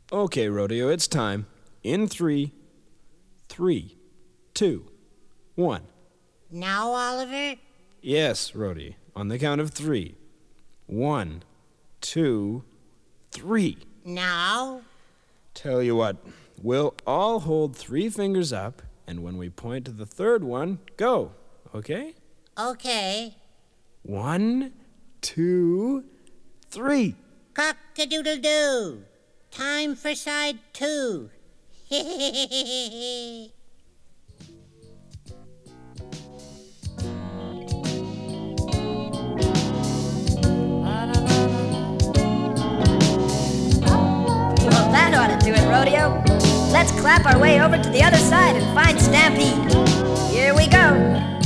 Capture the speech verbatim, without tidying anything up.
Okay, Rodeo, it's time. In three, three, two, one. Now, Oliver? Yes, Rhodey. On the count of three. One, two, three. Now? Tell you what, we'll all hold three fingers up, and when we point to the third one, go. Okay? Okay. One, two, three. Cock-a-doodle-doo. Time for side two. Well, that ought to do it, Rodeo. Let's clap our way over to the other side and find Stampede. Here we go.